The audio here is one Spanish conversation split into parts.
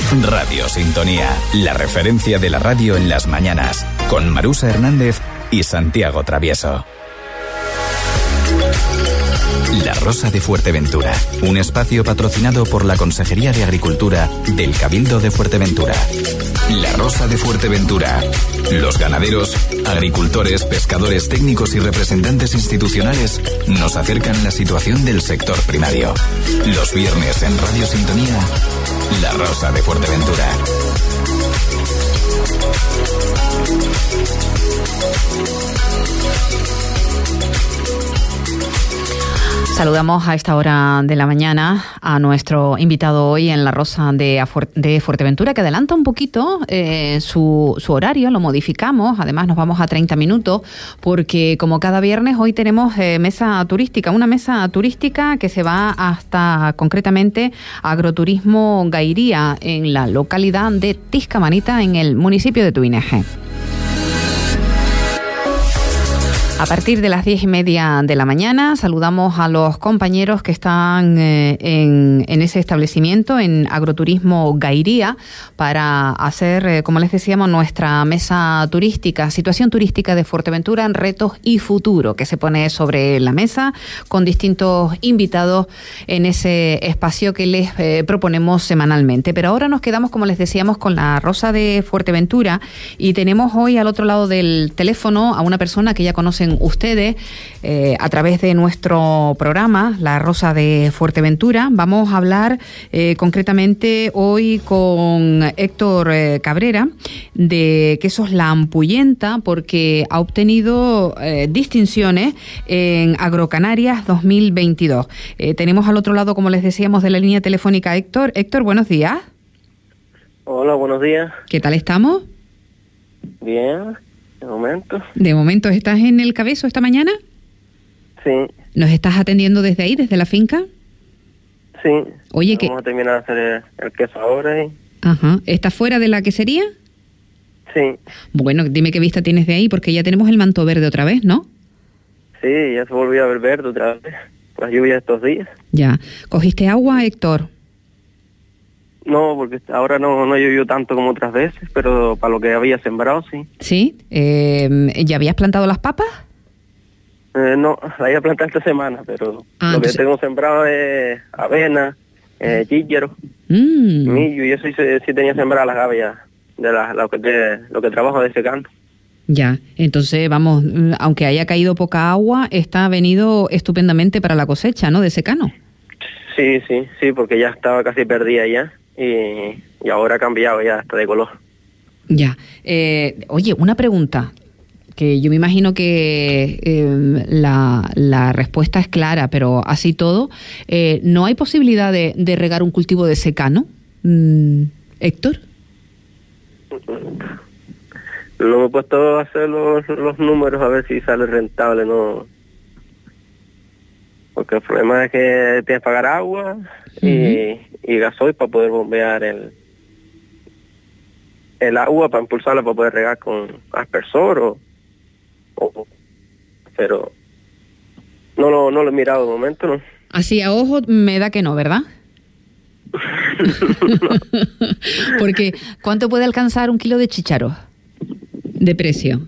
Radio Sintonía, la referencia de la radio en las mañanas, con Marusa Hernández y Santiago Travieso. La Rosa de Fuerteventura, un espacio patrocinado por la Consejería de Agricultura del Cabildo de Fuerteventura. La Rosa de Fuerteventura. Los ganaderos, agricultores, pescadores, técnicos y representantes institucionales nos acercan la situación del sector primario. Los viernes en Radio Sintonía, La Rosa de Fuerteventura. Saludamos a esta hora de la mañana a nuestro invitado hoy en La Rosa de Fuerteventura, que adelanta un poquito su horario, lo modificamos, además nos vamos a 30 minutos, porque como cada viernes hoy tenemos mesa turística, una mesa turística que se va hasta concretamente Agroturismo Gairía, en la localidad de Tiscamanita, en el municipio de Tuineje. A partir de las 10:30 de la mañana saludamos a los compañeros que están en ese establecimiento, en Agroturismo Gairía, para hacer, como les decíamos, nuestra mesa turística, situación turística de Fuerteventura en retos y futuro, que se pone sobre la mesa con distintos invitados en ese espacio que les proponemos semanalmente. Pero ahora nos quedamos, como les decíamos, con La Rosa de Fuerteventura y tenemos hoy al otro lado del teléfono a una persona que ya conocen ustedes a través de nuestro programa La Rosa de Fuerteventura. Vamos a hablar concretamente hoy con Héctor Cabrera de Quesos La Ampuyenta, porque ha obtenido distinciones en Agrocanarias 2022. Tenemos al otro lado, como les decíamos, de la línea telefónica Héctor. Héctor, buenos días. Hola, buenos días. ¿Qué tal estamos? Bien. De momento. ¿De momento estás en el Cabezo esta mañana? Sí. ¿Nos estás atendiendo desde ahí, desde la finca? Sí. Oye, vamos a terminar de hacer el queso ahora. Ajá. ¿Estás fuera de la quesería? Sí. Bueno, dime qué vista tienes de ahí, porque ya tenemos el manto verde otra vez, ¿no? Sí, ya se volvió a ver verde otra vez. Las lluvias estos días. Ya. ¿Cogiste agua, Héctor? No, porque ahora no llovió tanto como otras veces, pero para lo que había sembrado, sí. ¿Sí? ¿Ya habías plantado las papas? No, la iba a plantar esta semana, pero lo que tengo sembrado es avena, chícharo, millo, y eso sí tenía sembrado las gavillas de lo que trabajo de secando. Ya, entonces vamos, aunque haya caído poca agua, está venido estupendamente para la cosecha, ¿no? De secano. Sí, porque ya estaba casi perdida ya. Y ahora ha cambiado ya hasta de color. Ya. Oye, una pregunta, que yo me imagino que la respuesta es clara, pero así todo, ¿no hay posibilidad de regar un cultivo de secano, Héctor? No me he puesto a hacer los números a ver si sale rentable, no. Porque el problema es que tienes que pagar agua y gasoil para poder bombear el agua, para impulsarla, para poder regar con aspersor pero no lo he mirado de momento, ¿no? Así a ojo me da que no, ¿verdad? No. Porque ¿cuánto puede alcanzar un kilo de chícharos de precio?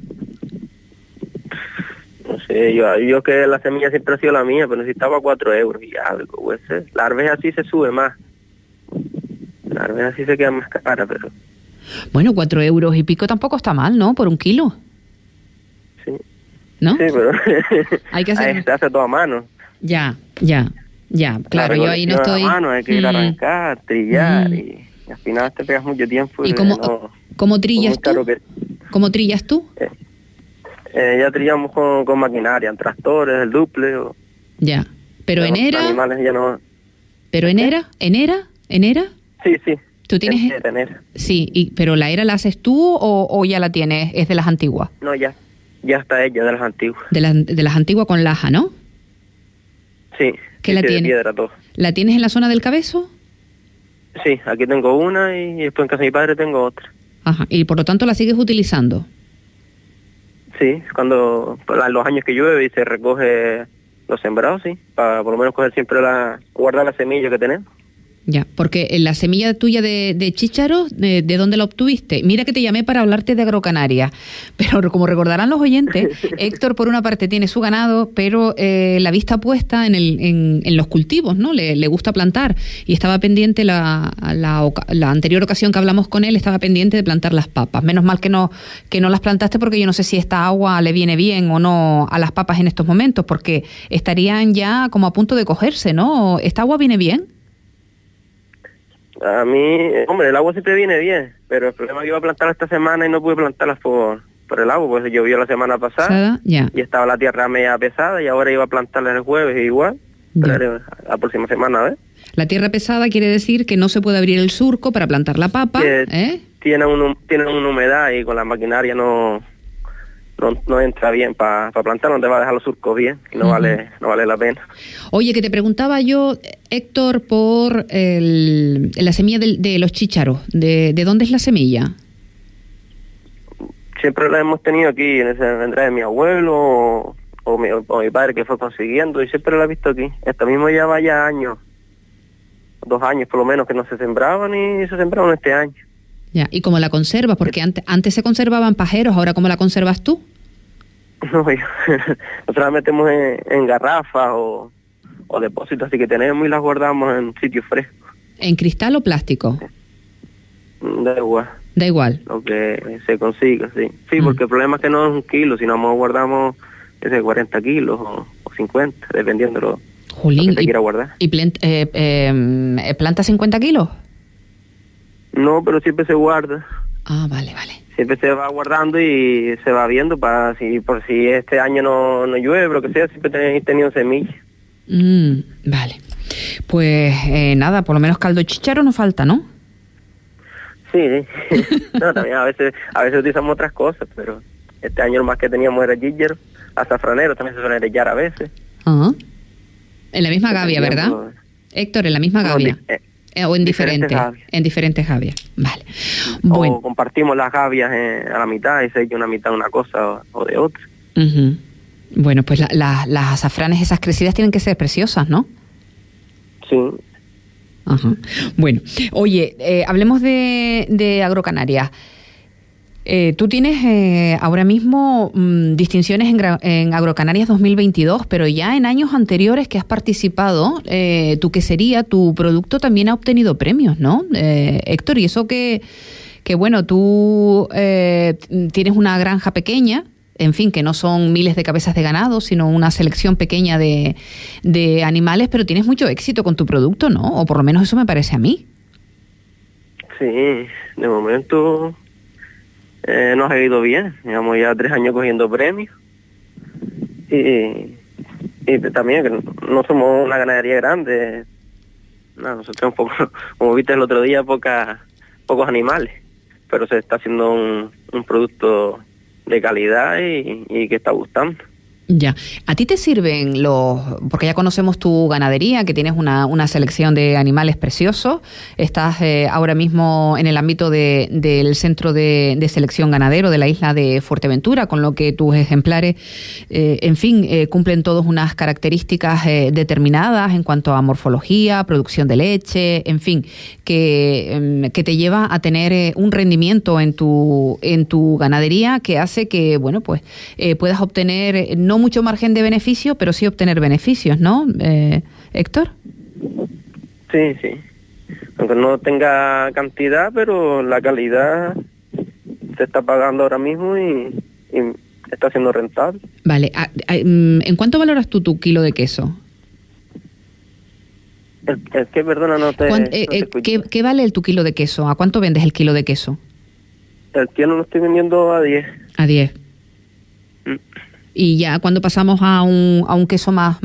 No sé, yo que la semilla siempre ha sido la mía, pero necesitaba 4 euros y algo, pues. La arveja así se sube más. La arveja así se queda más cara, pero... Bueno, 4 euros y pico tampoco está mal, ¿no? Por un kilo. Sí. ¿No? Sí, pero... hay que hacer... se hace todo a mano. Ya. Claro, yo ahí no estoy... A mano, hay que ir a arrancar, trillar y al final te pegas mucho tiempo. ¿Y cómo trillas tú? ¿Cómo trillas tú? Ya trillamos con maquinaria, en tractores, el duple. Ya, pero en era... animales ya no... ¿Pero en era? Sí. ¿Tú tienes...? Sí, pero ¿la era la haces tú o ya la tienes? ¿Es de las antiguas? No, ya está hecha, de las antiguas. De las antiguas con laja, ¿no? Sí. ¿Qué la tienes? De piedra, todo. ¿La tienes en la zona del Cabezo? Sí, aquí tengo una y después en casa de mi padre tengo otra. Ajá, y por lo tanto la sigues utilizando. Sí, cuando los años que llueve y se recoge los sembrados, sí, para por lo menos coger siempre guardar la semilla que tenemos. Ya, porque la semilla tuya de chícharos, ¿de dónde la obtuviste? Mira que te llamé para hablarte de Agrocanarias, pero como recordarán los oyentes, Héctor por una parte tiene su ganado, pero la vista puesta en los cultivos, ¿no? Le gusta plantar y estaba pendiente la anterior ocasión que hablamos con él, estaba pendiente de plantar las papas. Menos mal que no las plantaste, porque yo no sé si esta agua le viene bien o no a las papas en estos momentos, porque estarían ya como a punto de cogerse, ¿no? ¿Esta agua viene bien? A mí, hombre, el agua siempre viene bien, pero el problema es que iba a plantar esta semana y no pude plantarlas por el agua, pues llovió la semana pasada y estaba la tierra media pesada, y ahora iba a plantarla el jueves igual, pero la próxima semana, ¿ves? La tierra pesada quiere decir que no se puede abrir el surco para plantar la papa, Tiene una humedad y con la maquinaria no entra bien para plantar, no te va a dejar los surcos bien, y no vale la pena. Oye, que te preguntaba yo, Héctor, por la semilla de los chícharos, ¿de dónde es la semilla? Siempre la hemos tenido aquí, vendrá de mi abuelo o mi padre, que fue consiguiendo, y siempre la he visto aquí. Esto mismo ya vaya años, 2 años por lo menos, que no se sembraban, y se sembraron este año. Ya, ¿y cómo la conservas? Porque antes se conservaban pajeros, ¿ahora cómo la conservas tú? No, nosotros la metemos en garrafas o depósitos, así que tenemos, y las guardamos en sitios frescos. ¿En cristal o plástico? Da igual. Da igual. Lo que se consiga, sí. Sí, porque el problema es que no es 1 kilo, sino guardamos 40 kilos o 50, dependiendo de lo que se quiera guardar. ¿Y planta 50 kilos? No, pero siempre se guarda. Ah, vale. Siempre se va guardando y se va viendo por si este año no llueve, lo que sea, siempre tenéis tenido semillas. Vale. Pues nada, por lo menos caldo chícharo no falta, ¿no? Sí. No, también a veces utilizamos otras cosas, pero este año lo más que teníamos era chícharo, azafranero, también se suele arellar a veces. Ajá. En la misma gavia, ¿verdad? Héctor, en la misma gavia. O en diferentes gavias. Vale. Bueno. O compartimos las gavias a la mitad, y se echa una mitad una cosa o de otra. Bueno, pues las azafranes esas crecidas tienen que ser preciosas, ¿no? Sí. Ajá. Bueno, oye, hablemos de Agrocanarias. Tú tienes ahora mismo distinciones en Agrocanarias 2022, pero ya en años anteriores que has participado, tu quesería, tu producto también ha obtenido premios, ¿no? Héctor, y eso que bueno, tú tienes una granja pequeña, en fin, que no son miles de cabezas de ganado, sino una selección pequeña de animales, pero tienes mucho éxito con tu producto, ¿no? O por lo menos eso me parece a mí. Sí, de momento nos ha ido bien. Llevamos ya 3 años cogiendo premios. Y también que no somos una ganadería grande. No, nosotros como viste el otro día, pocos animales. Pero se está haciendo un producto de calidad y que está gustando. Ya. ¿A ti te sirven porque ya conocemos tu ganadería, que tienes una selección de animales preciosos? Estás ahora mismo en el ámbito del centro de selección ganadero de la isla de Fuerteventura, con lo que tus ejemplares, cumplen todos unas características determinadas en cuanto a morfología, producción de leche, en fin, que te lleva a tener un rendimiento en tu ganadería que hace que, bueno, pues puedas obtener no mucho margen de beneficio, pero sí obtener beneficios, ¿no, Héctor? Sí. Aunque no tenga cantidad, pero la calidad se está pagando ahora mismo y está siendo rentable. Vale. ¿En cuánto valoras tú tu kilo de queso? ¿El qué? Perdona, no te escuché. ¿Qué vale tu kilo de queso? ¿A cuánto vendes el kilo de queso? El kilo lo estoy vendiendo a 10. A 10. Y ya cuando pasamos a un queso más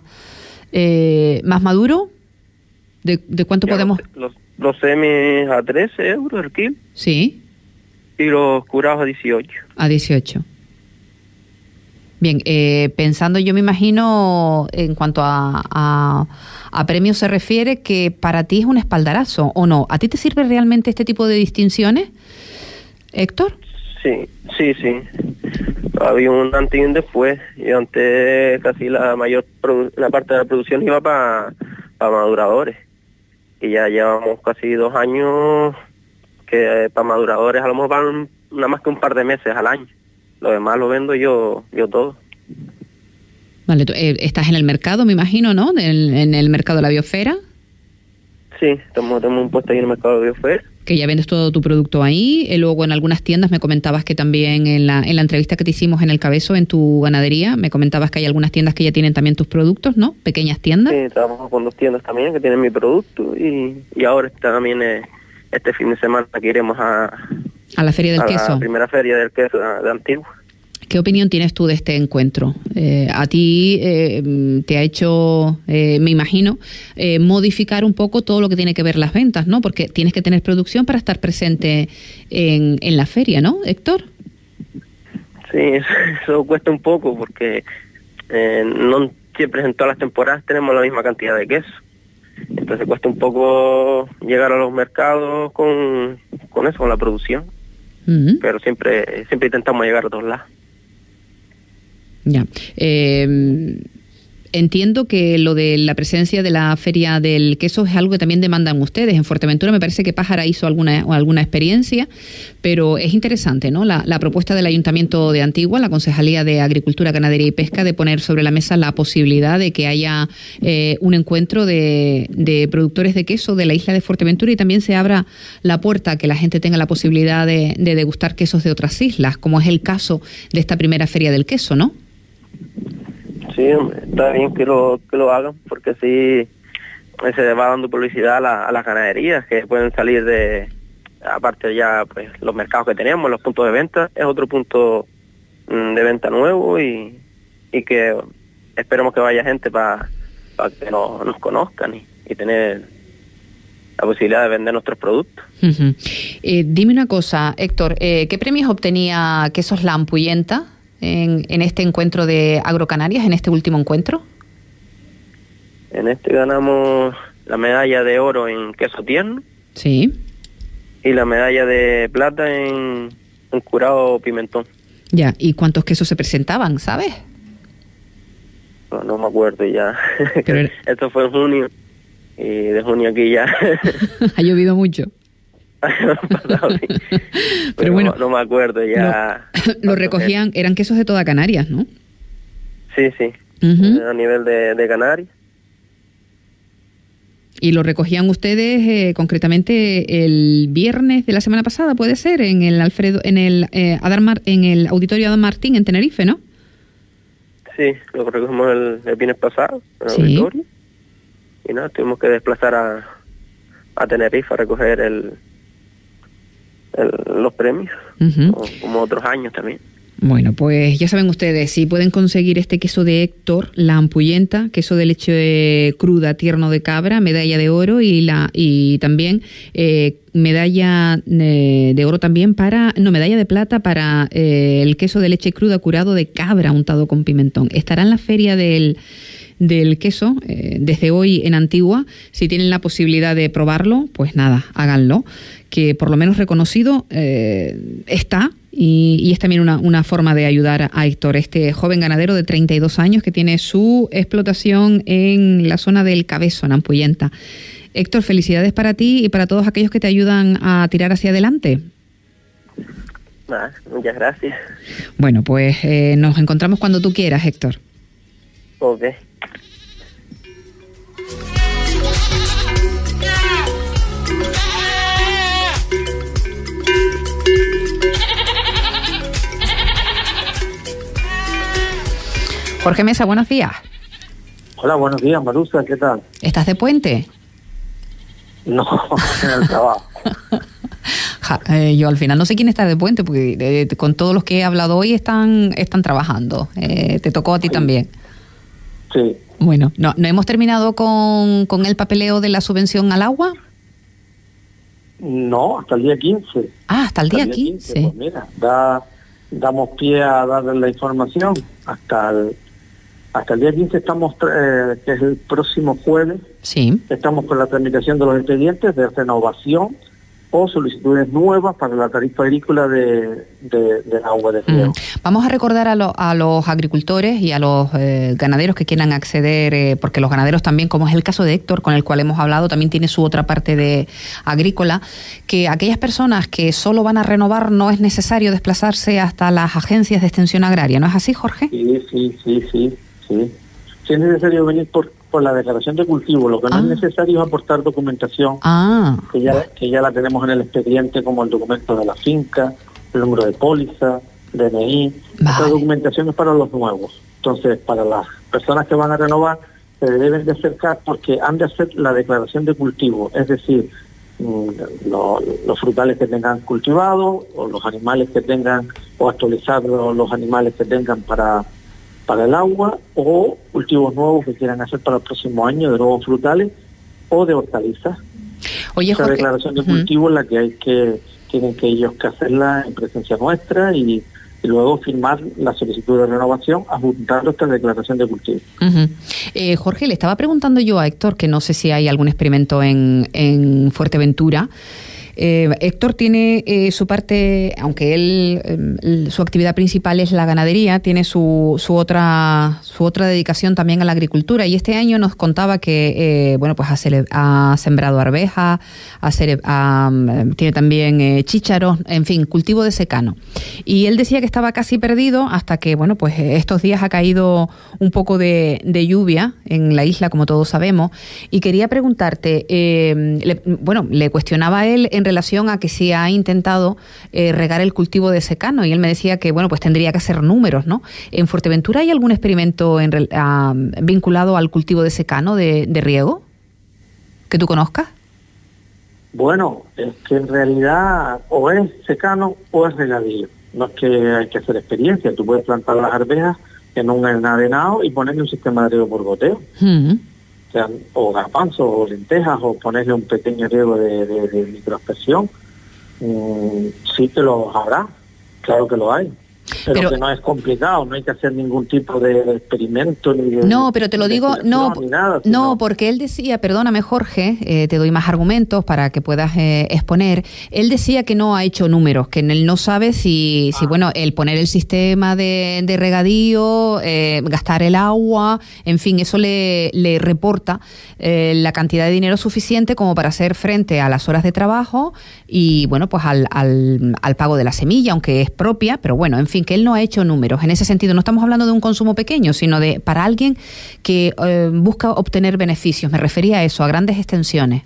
maduro, ¿de cuánto podemos? Los semis a 13 euros el kilo. Sí. Y los curados a 18. A 18. Bien, pensando, yo me imagino, en cuanto a premios se refiere, que para ti es un espaldarazo, ¿o no? ¿A ti te sirve realmente este tipo de distinciones, Héctor? Sí. Había un antes y un después. Y antes casi la parte de la producción iba para maduradores. y ya llevamos casi 2 años que para maduradores a lo mejor van nada más que un par de meses al año. Lo demás lo vendo yo todo. Vale, estás en el mercado, me imagino, ¿no? En el mercado de la Biosfera. Sí, tenemos un puesto ahí en el mercado de Biosfera. Que ya vendes todo tu producto ahí. Luego en algunas tiendas me comentabas que también en la entrevista que te hicimos en El Cabezo, en tu ganadería, me comentabas que hay algunas tiendas que ya tienen también tus productos, ¿no? Pequeñas tiendas. Sí, trabajo con 2 tiendas también que tienen mi producto y ahora también este fin de semana que iremos a la Feria del Queso. La primera Feria del Queso de Antigua. ¿Qué opinión tienes tú de este encuentro? A ti te ha hecho, me imagino, modificar un poco todo lo que tiene que ver las ventas, ¿no? Porque tienes que tener producción para estar presente en la feria, ¿no, Héctor? Sí, eso cuesta un poco porque no siempre en todas las temporadas tenemos la misma cantidad de queso. Entonces cuesta un poco llegar a los mercados con eso, con la producción. Uh-huh. Pero siempre intentamos llegar a todos lados. Ya. Entiendo que lo de la presencia de la Feria del Queso es algo que también demandan ustedes. En Fuerteventura me parece que Pájara hizo alguna experiencia, pero es interesante, ¿no? La propuesta del Ayuntamiento de Antigua, la Concejalía de Agricultura, Ganadería y Pesca, de poner sobre la mesa la posibilidad de que haya un encuentro de productores de queso de la isla de Fuerteventura y también se abra la puerta a que la gente tenga la posibilidad de degustar quesos de otras islas, como es el caso de esta primera Feria del Queso, ¿no? Sí, está bien que lo hagan, porque así se va dando publicidad a las ganaderías que pueden salir aparte ya pues los mercados que tenemos, los puntos de venta, es otro punto de venta nuevo y que esperemos que vaya gente para que nos conozcan y tener la posibilidad de vender nuestros productos. Uh-huh. Dime una cosa, Héctor, ¿qué premios obtenía Quesos La Ampuyenta en este encuentro de Agrocanarias, en este último encuentro? En este ganamos la medalla de oro en queso tierno. Sí. Y la medalla de plata en curado pimentón. Ya, ¿y cuántos quesos se presentaban, sabes? No me acuerdo ya. Pero esto fue en junio. Y de junio aquí ya. Ha llovido mucho. Pero bueno, no me acuerdo ya. Lo recogían, eran quesos de toda Canarias, ¿no? Sí. Uh-huh. A nivel de Canarias. Y lo recogían ustedes concretamente el viernes de la semana pasada, puede ser, en el en el Auditorio Adán Martín en Tenerife, ¿no? Sí, lo recogimos el viernes pasado en el auditorio. Y nada, tuvimos que desplazar a Tenerife a recoger los premios, uh-huh, como otros años también. Bueno, pues ya saben ustedes, si pueden conseguir este queso de Héctor, La Ampuyenta, queso de leche cruda tierno de cabra, medalla de oro y también medalla de oro también medalla de plata para el queso de leche cruda curado de cabra untado con pimentón. Estará en la feria del queso desde hoy en Antigua. Si tienen la posibilidad de probarlo, pues nada, háganlo, que por lo menos reconocido está. Y es también una forma de ayudar a Héctor, este joven ganadero de 32 años que tiene su explotación en la zona del Cabezo, en Ampuyenta. Héctor, felicidades para ti y para todos aquellos que te ayudan a tirar hacia adelante. Muchas gracias. Bueno, pues nos encontramos cuando tú quieras, Héctor. Ok. Jorge Mesa, buenos días. Hola, buenos días, Marusa, ¿qué tal? ¿Estás de puente? No, en el trabajo. Yo al final no sé quién está de puente, porque con todos los que he hablado hoy están trabajando. ¿Te tocó a ti también? Sí. Bueno, ¿no hemos terminado con el papeleo de la subvención al agua? No, hasta el día 15. Ah, hasta el día 15. Pues mira, damos pie a darle la información hasta el día 15 estamos, que es el próximo jueves. Sí. Estamos con la tramitación de los expedientes de renovación o solicitudes nuevas para la tarifa agrícola del agua de riego. Vamos a recordar a los agricultores y a los ganaderos que quieran acceder, porque los ganaderos también, como es el caso de Héctor, con el cual hemos hablado, también tiene su otra parte de agrícola, que aquellas personas que solo van a renovar no es necesario desplazarse hasta las agencias de extensión agraria, ¿no es así, Jorge? Sí. Si es necesario venir por la declaración de cultivo, lo que no es necesario es aportar documentación, que ya la tenemos en el expediente, como el documento de la finca, el número de póliza, DNI. Esta documentación es para los nuevos. Entonces, para las personas que van a renovar, se deben de acercar porque han de hacer la declaración de cultivo, es decir, los frutales que tengan cultivados, o los animales que tengan, o actualizar los animales que tengan para el agua, o cultivos nuevos que quieran hacer para el próximo año, de nuevos frutales o de hortalizas. Oye, esa Jorge, declaración de cultivo es la que tienen que ellos que hacerla en presencia nuestra y luego firmar la solicitud de renovación adjuntando esta declaración de cultivo. Jorge, le estaba preguntando yo a Héctor, que no sé si hay algún experimento en Fuerteventura. Héctor tiene su parte, aunque él su actividad principal es la ganadería, tiene su otra dedicación también a la agricultura, y este año nos contaba que pues ha sembrado arveja, tiene también chícharos, en fin, cultivo de secano. Y él decía que estaba casi perdido hasta que pues estos días ha caído un poco de lluvia en la isla, como todos sabemos, y quería preguntarte, le cuestionaba a él en relación a que si ha intentado regar el cultivo de secano, y él me decía que pues tendría que hacer números, ¿no? ¿En Fuerteventura hay algún experimento vinculado al cultivo de secano de riego que tú conozcas? Bueno, es que en realidad o es secano o es regadío. No es que hay que hacer experiencia. Tú puedes plantar las arvejas en un enarenado y ponerle un sistema de riego por goteo. O garbanzos o lentejas, o ponerle un pequeño riego de microaspersión. Sí que los habrá, claro que lo hay. Pero que no es complicado, no hay que hacer ningún tipo de experimento ni de... No, pero te lo digo, porque él decía, perdóname Jorge, te doy más argumentos para que puedas exponer. Él decía que no ha hecho números, que él no sabe si el poner el sistema de regadío, gastar el agua, en fin, eso le reporta la cantidad de dinero suficiente como para hacer frente a las horas de trabajo y pues al pago de la semilla, aunque es propia, pero en fin, que él no ha hecho números. En ese sentido, no estamos hablando de un consumo pequeño, sino para alguien que busca obtener beneficios. Me refería a eso, a grandes extensiones.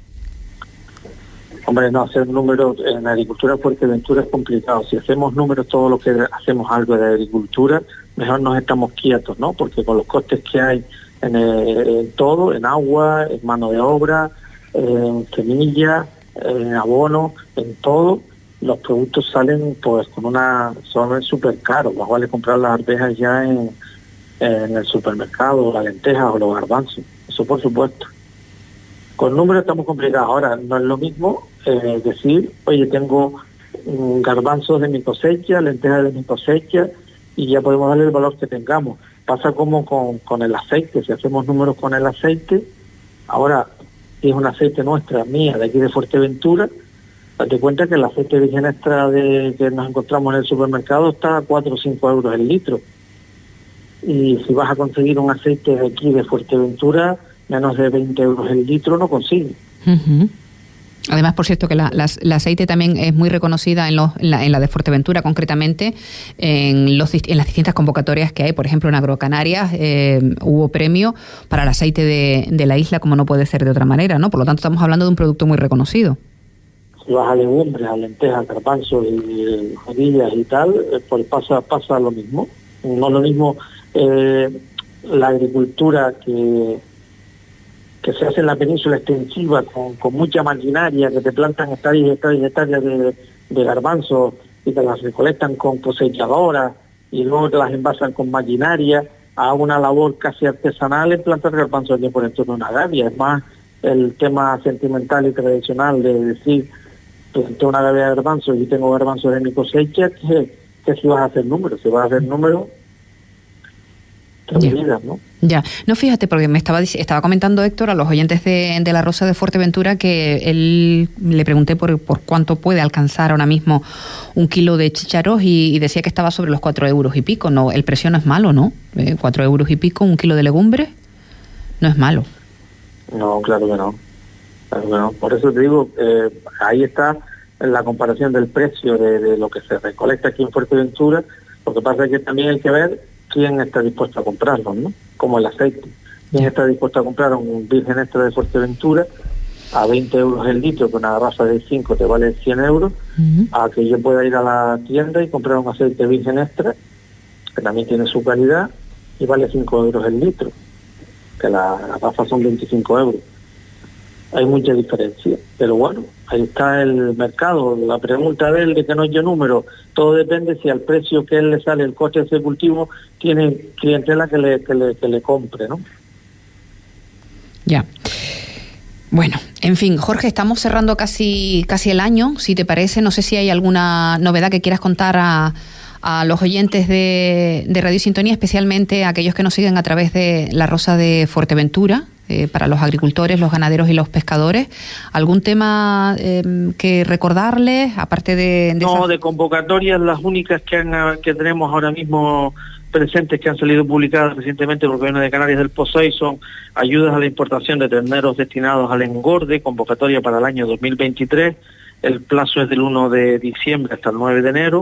Hombre, no, hacer números en agricultura en Fuerteventura es complicado. Si hacemos números, todo lo que hacemos algo de agricultura, mejor nos estamos quietos, ¿no? Porque con los costes que hay en todo, en agua, en mano de obra, en semillas, en abono, en todo, los productos salen son súper caros. Más vale comprar las arvejas ya en el supermercado, las lentejas o los garbanzos. Eso por supuesto. Con números estamos complicados. Ahora, no es lo mismo decir, oye, tengo garbanzos de mi cosecha, lentejas de mi cosecha, y ya podemos darle el valor que tengamos. Pasa como con el aceite. Si hacemos números con el aceite, ahora, si es un aceite mía, de aquí de Fuerteventura, date cuenta que el aceite virgen extra que nos encontramos en el supermercado está a 4 o 5 euros el litro. Y si vas a conseguir un aceite de aquí de Fuerteventura, menos de 20 euros el litro no consigues. Además, por cierto, que la aceite también es muy reconocida en la de Fuerteventura, concretamente, en las distintas convocatorias que hay. Por ejemplo, en Agrocanarias hubo premio para el aceite de la isla, como no puede ser de otra manera, ¿no? Por lo tanto, estamos hablando de un producto muy reconocido. Si vas a legumbres, a lentejas, garbanzos y judías y tal, pues pasa lo mismo. No es lo mismo la agricultura que se hace en la península extensiva con mucha maquinaria, que te plantan hectáreas y hectáreas y hectáreas de garbanzos y te las recolectan con cosechadoras y luego te las envasan con maquinaria, a una labor casi artesanal en plantar garbanzos aquí por entorno de una gavia. Es más el tema sentimental y tradicional de decir, planté una gavia de garbanzos y tengo garbanzos en mi cosecha, que si vas a hacer números. Si vas a hacer números, medidas, ¿no? Ya, no, fíjate, porque me estaba comentando Héctor a los oyentes de La Rosa de Fuerteventura que él le pregunté por cuánto puede alcanzar ahora mismo un kilo de chícharos y decía que estaba sobre los 4 euros y pico. No, el precio no es malo, ¿no? 4 euros y pico, un kilo de legumbres, no es malo. No, claro que no. Claro que no. Por eso te digo, ahí está la comparación del precio de lo que se recolecta aquí en Fuerteventura. Lo que pasa es que también hay que ver quién está dispuesto a comprarlo, ¿no? Como el aceite. ¿Quién está dispuesto a comprar un virgen extra de Fuerteventura a 20 euros el litro, con una garrafa de 5 te vale 100 euros, a que yo pueda ir a la tienda y comprar un aceite virgen extra, que también tiene su calidad, y vale 5 euros el litro, que la garrafa son 25 euros. Hay mucha diferencia, pero bueno, ahí está el mercado. La pregunta de él, de que no haya número, todo depende si al precio que él le sale el coste de ese cultivo tiene clientela que le compre, ¿no? Ya. Bueno, en fin, Jorge, estamos cerrando casi el año, si te parece. No sé si hay alguna novedad que quieras contar a los oyentes de Radio Sintonía, especialmente a aquellos que nos siguen a través de La Rosa de Fuerteventura, para los agricultores, los ganaderos y los pescadores. ¿Algún tema que recordarles, aparte de no, de convocatorias, las únicas que tenemos ahora mismo presentes, que han salido publicadas recientemente por el Gobierno de Canarias del POSEI, son ayudas a la importación de terneros destinados al engorde, convocatoria para el año 2023. El plazo es del 1 de diciembre hasta el 9 de enero.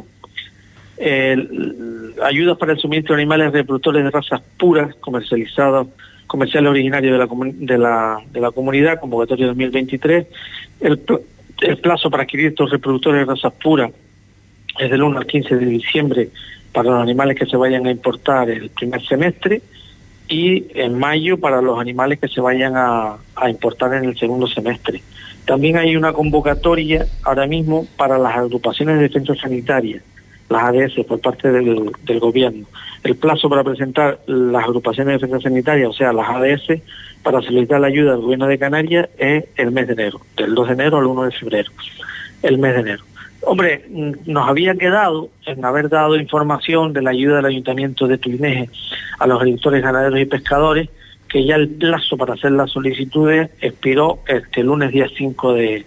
Ayudas para el suministro de animales reproductores de razas puras, comerciales originarios de la comunidad, convocatoria 2023. El plazo para adquirir estos reproductores de razas puras es del 1 al 15 de diciembre para los animales que se vayan a importar el primer semestre, y en mayo para los animales que se vayan a importar en el segundo semestre. También hay una convocatoria ahora mismo para las agrupaciones de defensa sanitaria, las ADS, por parte del gobierno. El plazo para presentar las agrupaciones de defensa sanitaria, o sea, las ADS, para solicitar la ayuda del Gobierno de Canarias es el mes de enero, del 2 de enero al 1 de febrero, el mes de enero. Hombre, nos había quedado en haber dado información de la ayuda del Ayuntamiento de Tuineje a los agricultores, ganaderos y pescadores, que ya el plazo para hacer las solicitudes expiró el lunes día 5 el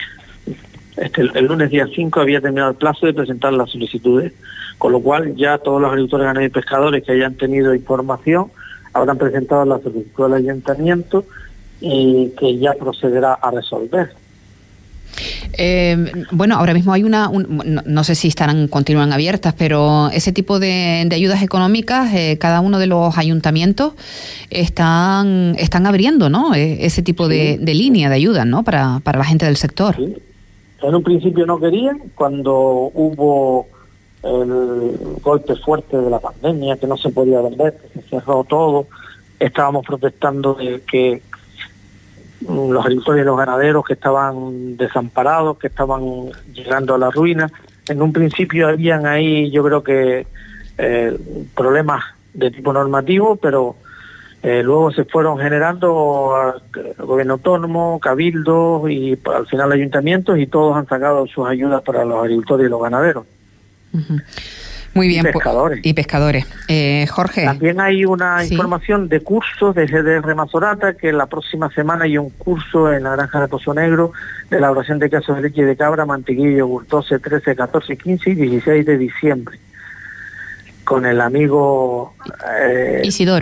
lunes día 5 había terminado el plazo de presentar las solicitudes, con lo cual ya todos los agricultores, ganaderos y pescadores que hayan tenido información habrán presentado la solicitud al Ayuntamiento y que ya procederá a resolver. Bueno, ahora mismo hay no sé si continúan abiertas, pero ese tipo de ayudas económicas, cada uno de los ayuntamientos están abriendo, ¿no? Ese tipo de línea de ayuda, ¿no? Para la gente del sector. Sí. En un principio no querían, cuando hubo el golpe fuerte de la pandemia, que no se podía vender, que se cerró todo, estábamos protestando de que los agricultores y los ganaderos que estaban desamparados, que estaban llegando a la ruina. En un principio habían ahí, yo creo que problemas de tipo normativo, pero luego se fueron generando gobierno autónomo, cabildos y al final ayuntamientos, y todos han sacado sus ayudas para los agricultores y los ganaderos. Uh-huh. Muy bien. Y pescadores. Jorge. También hay una información de cursos de GDR Mazorata, que la próxima semana hay un curso en la granja de Pozo Negro de elaboración de quesos de leche de cabra, mantequilla y yogur, 12, 13, 14, 15 y 16 de diciembre. Con el amigo Isidoro.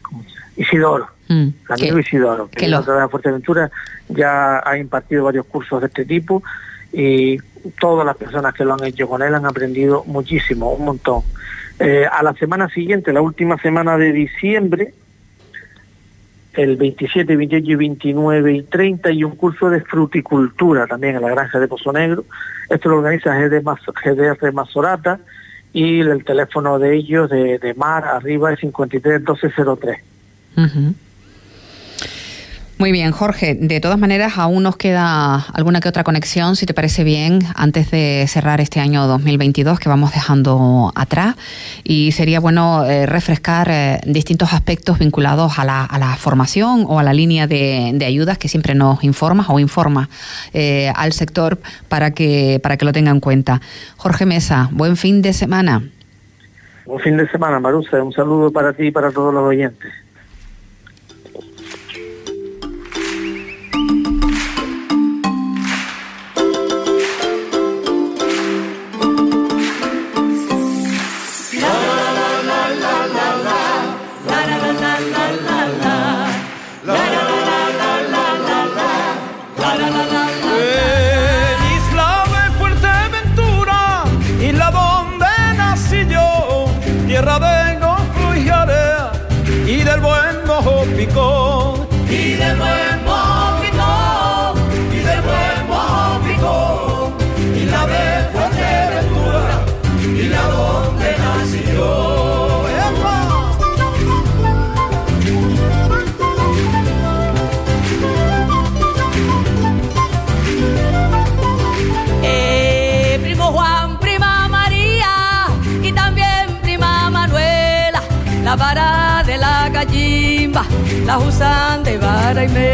Amigo Isidoro, que en la Fuerteventura ya ha impartido varios cursos de este tipo, y todas las personas que lo han hecho con él han aprendido muchísimo, un montón. A la semana siguiente, la última semana de diciembre, el 27, 28, 29 y 30, hay un curso de fruticultura también en la granja de Pozo Negro. Esto lo organiza GDR Mazorata, y el teléfono de ellos, de Mar, arriba, es 53 1203. Uh-huh. Muy bien, Jorge. De todas maneras, aún nos queda alguna que otra conexión, si te parece bien, antes de cerrar este año 2022 que vamos dejando atrás. Y sería bueno refrescar distintos aspectos vinculados a la formación o a la línea de ayudas que siempre nos informa al sector para que lo tenga en cuenta. Jorge Mesa, buen fin de semana. Buen fin de semana, Marusa. Un saludo para ti y para todos los oyentes. Y del buen mojito, y del buen mojito, y la de Fuerteventura, y la donde nací yo. Primo Juan, prima María, y también prima Manuela, la vara de la gallimba, la usan de vara y media.